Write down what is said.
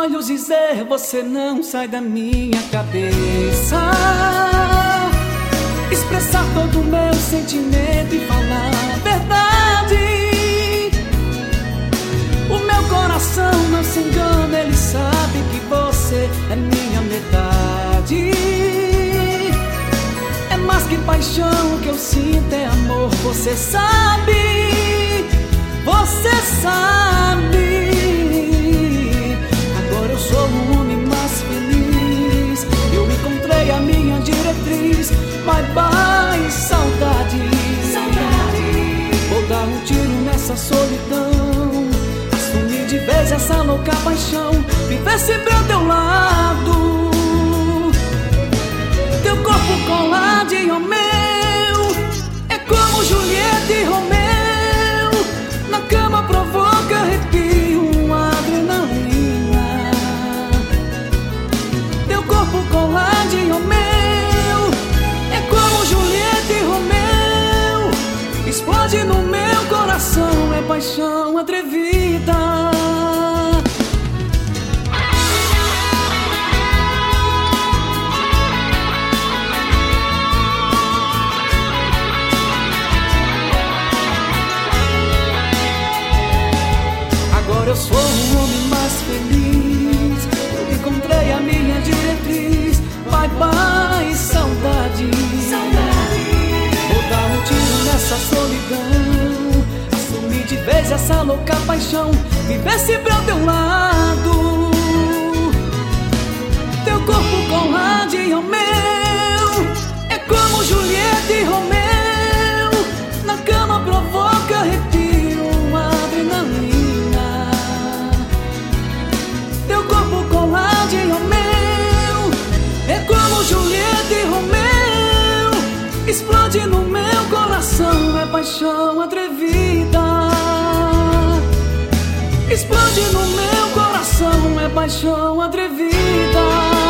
olhos dizer, você não sai da minha cabeça. Expressar todo o meu sentimento e falar a verdade. O meu coração não se engana, ele sabe que você é minha metade. É mais que paixão, o que eu sinto é amor, você sabe. Você sabe. Agora eu sou um homem mais feliz. Eu encontrei a minha diretriz. Bye bye, saudade. Vou dar um tiro nessa solidão, assumir de vez essa louca paixão, viver sempre ao teu lado. Teu corpo colado ao meu é como Julieta e Romeu. Na cama provoca arrepio, uma adrenalina. Teu corpo colado ao meu é como Julieta e Romeu. Explode no meu coração, é paixão atrevida. Agora eu sou um homem mais feliz. Eu encontrei a minha diretriz. Bye bye, saudade. Vou dar um tiro nessa solidão, assumir de vez essa louca paixão, viver sempre ao teu lado. Teu corpo colado ao meu é como Julieta e Romeu. Na cama provoca arrepio, uma adrenalina. Teu corpo colado ao meu é como Julieta e Romeu. Explode no meu coração, é paixão atrevida. Explode no meu coração, é paixão atrevida.